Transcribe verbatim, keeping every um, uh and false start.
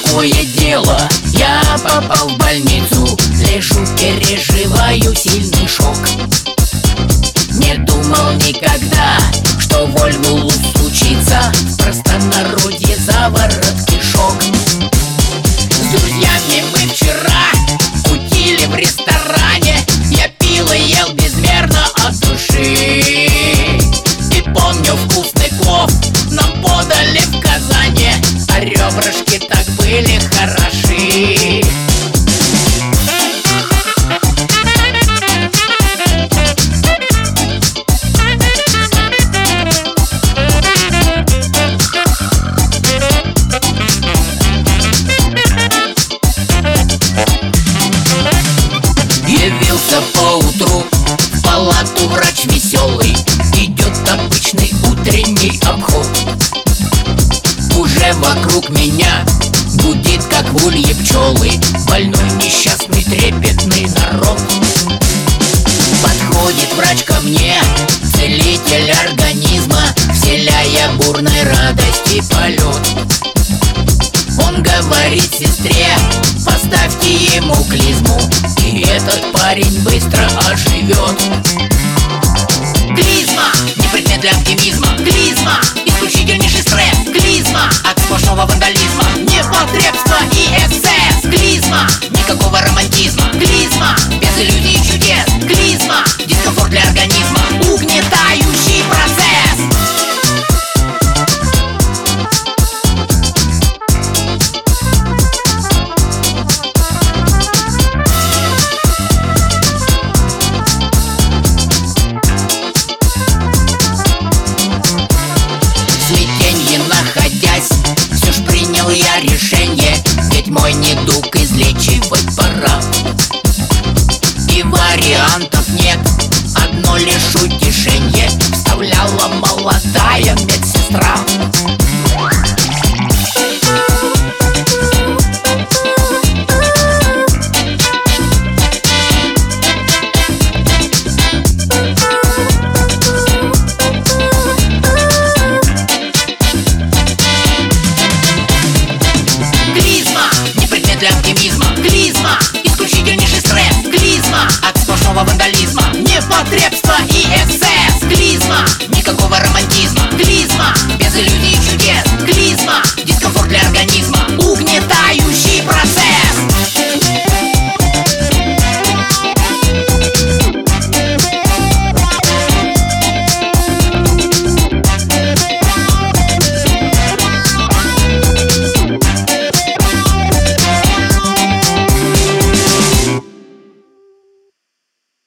такое дело, я попал в больницу. Лежу, переживаю сильный шок. Не думал никогда, что Вольву случится. В простонародье заворот кишок. С друзьями мы вчера кутили в ресторане. Я пил и ел безмерно от души. И помню вкусный плов нам подали в Казани, а ребрышки так были хороши. Явился поутру в палату врач веселый. Идет обычный утренний обход. Уже вокруг меня гудит, как в улье пчелы, больной, несчастный, трепетный народ. Подходит врач ко мне, целитель организма, вселяя бурной радости полет. Он говорит сестре: поставьте ему клизму, и этот парень быстро оживет. Клизма — не предмет для оптимизма. Клизма — исключительнейший стресс. Клизма — от сплошного вандализма, непотребства и эксцесс. Клизма — никакого романтизма. Клизма — без иллюзий и чудес. Клизма — дискомфорт для организма, угнетающий процесс. Находясь, все ж принял я решение, ведь мой недуг излечивать пора. И вариантов нет, одно лишь утешение вставляла молодая медсестра. Для оптимизма. Клизма — исключительнейший стресс. Клизма — от сплошного вандализма, непотребства и эксцесс. Клизма — никакого романтизма. Клизма — без иллюзий